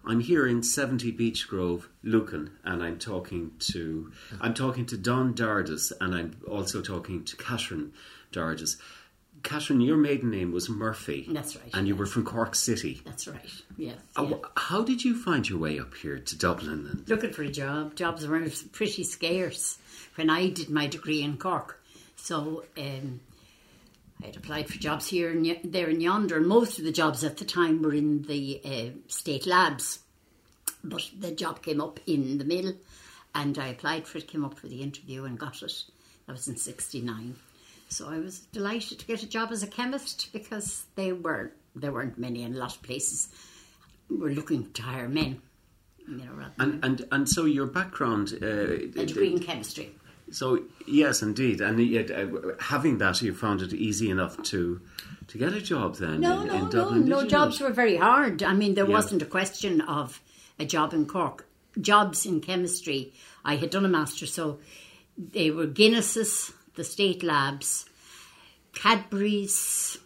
I'm here in 70 Beach Grove, Lucan, and I'm talking to Don Dardis, and I'm also talking to Catherine Dardis. Catherine, your maiden name was Murphy. That's right. And you were from Cork City. That's right, yes. How did you find your way up here to Dublin? Looking for a job. Jobs were pretty scarce when I did my degree in Cork. So I had applied for jobs here and there and yonder. And most of the jobs at the time were in the state labs. But the job came up in the mill and I applied for it, came up for the interview and got it. That was in 1969. So I was delighted to get a job as a chemist because there weren't many in a lot of places were looking to hire men. And so your background... a degree in chemistry. So, yes, indeed. And yet, having that, you found it easy enough to get a job then in Dublin? No, jobs were very hard. I mean, there wasn't a question of a job in Cork. Jobs in chemistry, I had done a master's, so they were Guinness's, the state labs, Cadbury's,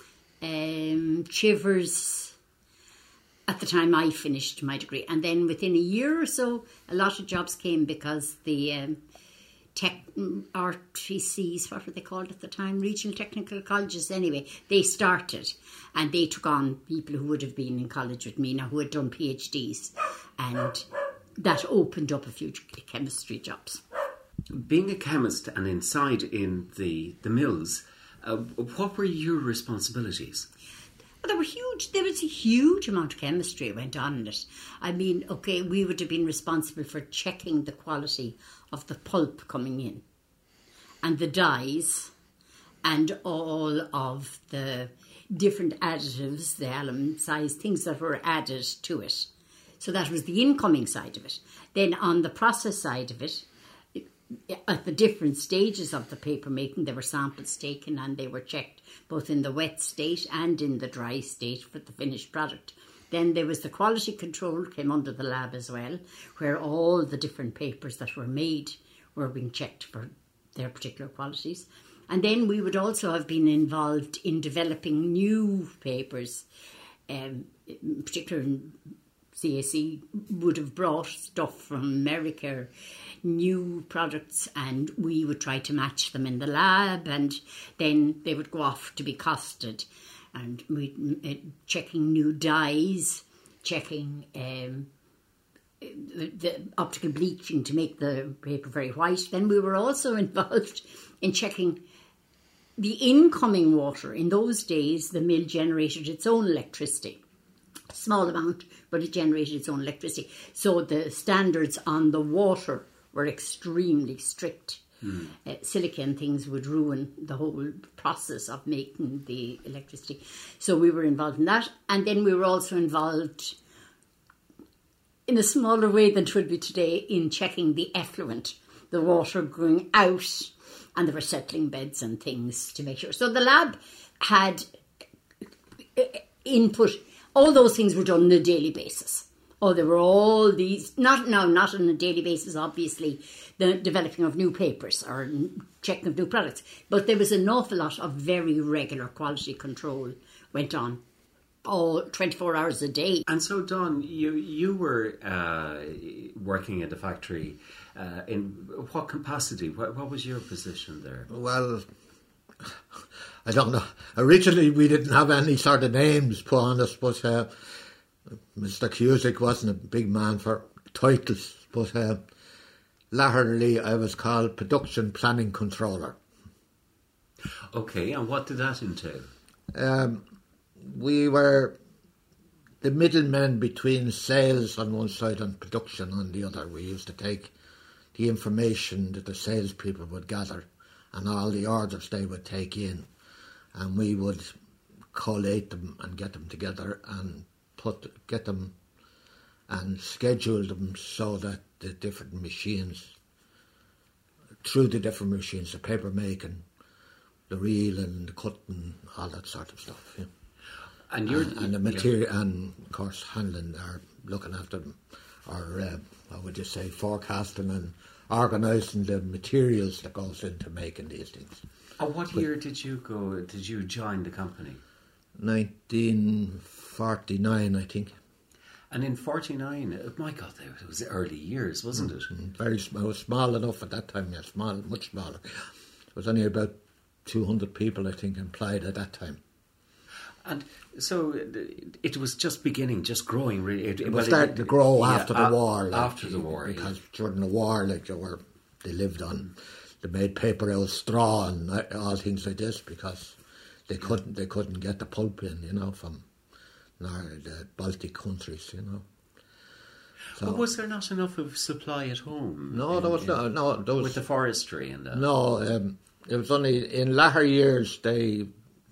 Chivers, at the time I finished my degree. And then within a year or so, a lot of jobs came because the RTCs, what were they called at the time? Regional Technical Colleges, anyway. They started and they took on people who would have been in college with me now, who had done PhDs. And that opened up a few chemistry jobs. Being a chemist and inside in the mills, what were your responsibilities? Well, there was a huge amount of chemistry went on in it. I mean, okay, we would have been responsible for checking the quality of the pulp coming in and the dyes and all of the different additives, the alum size, things that were added to it. So that was the incoming side of it. Then on the process side of it, at the different stages of the paper making, there were samples taken and they were checked both in the wet state and in the dry state for the finished product. Then there was the quality control came under the lab as well, where all the different papers that were made were being checked for their particular qualities. And then we would also have been involved in developing new papers, in particular CAC would have brought stuff from America, new products, and we would try to match them in the lab, and then they would go off to be costed, and we checking new dyes, checking the optical bleaching to make the paper very white. Then we were also involved in checking the incoming water. In those days, the mill generated its own electricity. Small amount, but it generated its own electricity. So the standards on the water were extremely strict. Silica and things would ruin the whole process of making the electricity. So we were involved in that. And then we were also involved in a smaller way than it would be today in checking the effluent, the water going out, and there were settling beds and things to make sure. So the lab had input. All those things were done on a daily basis. There were all these, not on a daily basis, obviously, the developing of new papers or checking of new products, but there was an awful lot of very regular quality control went on, all 24 hours a day. And so, Don, you were working at the factory in what capacity? What was your position there? Well, I don't know. Originally, we didn't have any sort of names put on us, but Mr. Cusick wasn't a big man for titles, but latterly I was called Production Planning Controller. Okay, and what did that entail? We were the middlemen between sales on one side and production on the other. We used to take the information that the salespeople would gather and all the orders they would take in, and we would collate them and get them together and get them and schedule them so that the different machines, through the different machines, the paper making, the reel and the cutting, all that sort of stuff. Yeah. And the material, and of course handling or looking after them, or what would you say, forecasting and organising the materials that goes into making these things. What year did you join the company? 1949, I think. And in 49, my God, it was early years, wasn't it? Very small. It was small enough at that time, yeah, small, much smaller. There was only about 200 people, I think, employed at that time. And so it was just beginning, just growing, really. It was starting to grow after the war. After the war, because during the war, they lived on, they made paper out of straw and all things like this because they couldn't get the pulp in, from the Baltic countries, So, but was there not enough of supply at home? No, there was no. There was, with the forestry and that. No, it was only in latter years they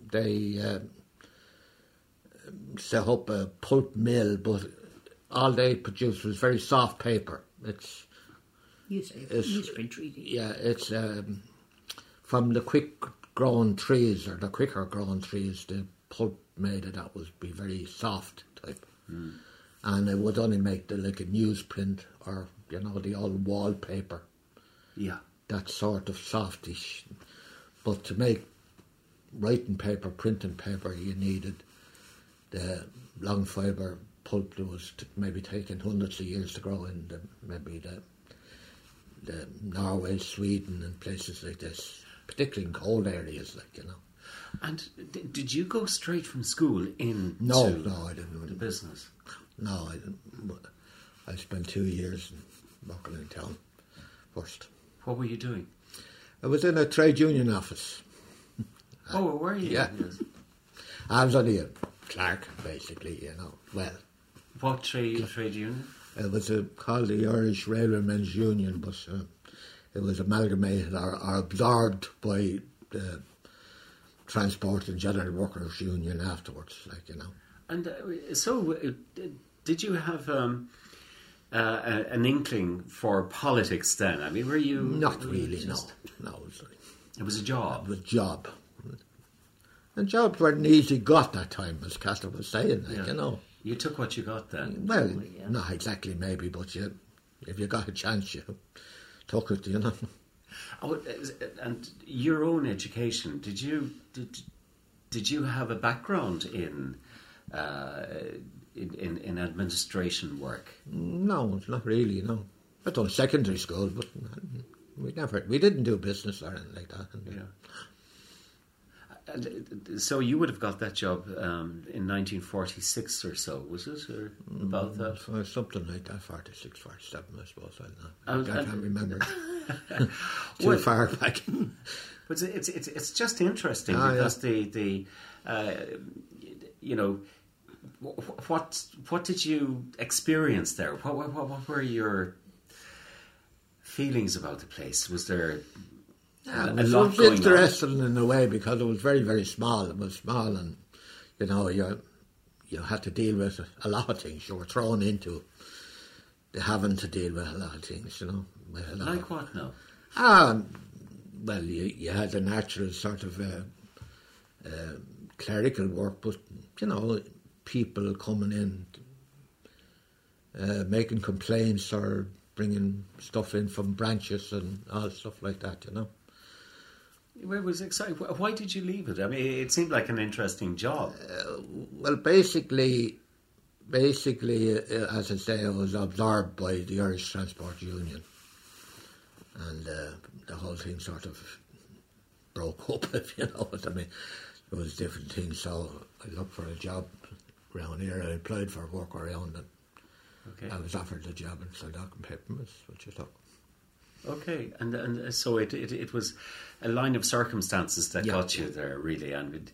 set up a pulp mill, but all they produced was very soft paper. It's newsprint treaty. Yeah, it's from the quick-growing trees or the quicker-growing trees. The pulp made of that would be very soft type, and it would only make a newsprint or the old wallpaper. Yeah, that sort of softish. But to make writing paper, printing paper, you needed the long fibre pulp that was maybe taking hundreds of years to grow in the Norway, Sweden and places like this, particularly in cold areas, And did you go straight from school into No, I didn't. The business? No, I didn't. I spent 2 years working in town first. What were you doing? I was in a trade union office. Oh, were you? Yeah. Yes. I was only a clerk, basically, Well, what trade union? it was called the Irish Railwaymen's Union, but it was amalgamated or absorbed by the Transport and General Workers Union afterwards, And so, did you have an inkling for politics then? I mean, were you... Not really, no. It was a job. It was a job. And jobs weren't easy got that time, as Castor was saying, You took what you got then. Well, not exactly maybe, but if you got a chance, you took it, Oh, and your own education, did you have a background in administration work? No, not really, no. I done secondary school, but we didn't do business or anything like that. And so you would have got that job in 1946 or so, was it? Or about that? Something like that, 46, 47, I suppose. I can't remember. Too far back. But it's just interesting because what did you experience there? What were your feelings about the place? Was there it was interesting in a way because it was very, very small. It was small, and you had to deal with a lot of things. You were thrown into having to deal with a lot of things. Like what now? Well, you had the natural sort of clerical work, but people coming in, making complaints or bringing stuff in from branches and all stuff like that. Well, it was exciting. Why did you leave it? I mean, it seemed like an interesting job. Well, basically, as I say, I was absorbed by the Irish Transport Union, and the whole thing sort of broke up, if you know what I mean. There was different things, so I looked for a job around here. I applied for work around, and I was offered a job in Clondalkin and Paper Mills, which I took. Okay, and so it was a line of circumstances that got you there, really. And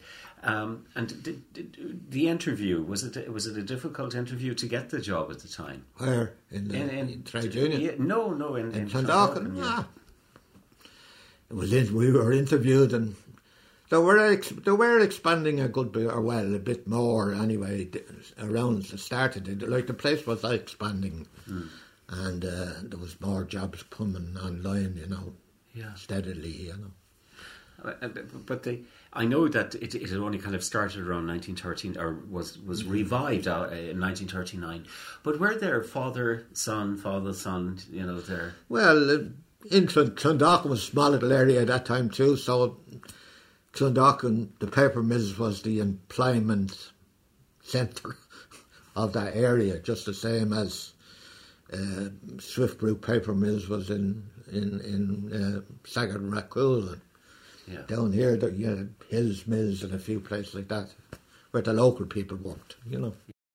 the interview, was it a difficult interview to get the job at the time? Where in trade union? Yeah, no, in Clondalkin. Yeah. It was we were interviewed, and they were expanding a good bit, or well, a bit more anyway. Around the start of it, the place was expanding. And there was more jobs coming online, steadily, But I know that it had only kind of started around 1913, or was revived in 1939. But were there father, son, there? Well, in Clondalkin was a small little area at that time too, so Clondalkin, the paper mills was the employment centre of that area, just the same as Swiftbrew Paper Mills was in Saggart and Rathcoole. Yeah. Down here, you had Hills Mills and a few places like that, where the local people worked,